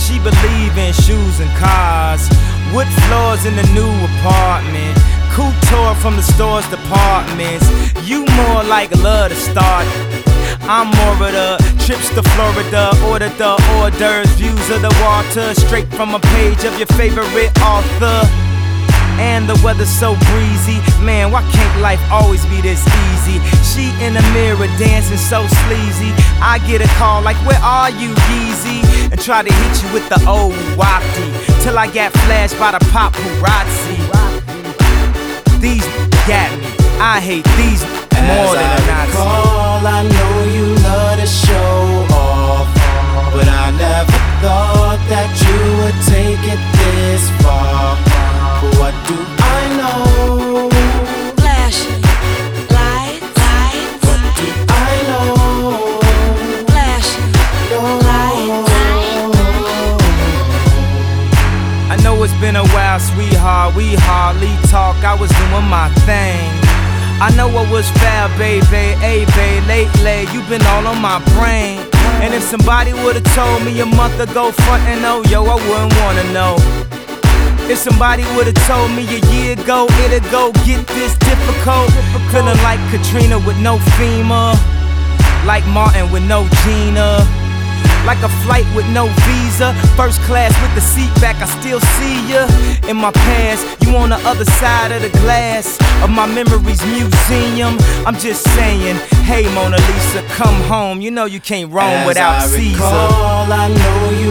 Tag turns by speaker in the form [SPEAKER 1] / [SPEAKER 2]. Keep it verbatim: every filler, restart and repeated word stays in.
[SPEAKER 1] she believe in shoes and cars. Wood floors in the new apartment. Couture from the store's departments. You more like love to start. I'm more of the trips to Florida. Order the hors d'oeuvres, views of the water, straight from a page of your favorite author. And the weather's so breezy. Man, why can't life always be this easy? She in the mirror dancing so sleazy. I get a call like, where are you, Yeezy? And try to hit you with the old wafty, till I got flashed by the paparazzi. These got me, I hate these more than a Nazi.
[SPEAKER 2] Recall, I know you love to show off, but I never thought that you would take it this far. But what do I know?
[SPEAKER 3] Flashing lights, lights.
[SPEAKER 2] What do I know?
[SPEAKER 3] Flashing lights.
[SPEAKER 1] I know it's been a while, sweetheart, we hardly talk. I was doing my thing. I know I was foul, baby, hey, babe, lately you been all on my brain. And if somebody would've told me a month ago, frontin' oh, yo, I wouldn't wanna know. If somebody would've told me a year ago, it'd go get this difficult. Feeling like Katrina with no FEMA, like Martin with no Gina, like a flight with no visa. First class with the seat back, I still see ya. In my past, you on the other side of the glass of my memories museum. I'm just saying, hey Mona Lisa, come home. You know you can't roam
[SPEAKER 2] As
[SPEAKER 1] without
[SPEAKER 2] I
[SPEAKER 1] Caesar.
[SPEAKER 2] recall, I know you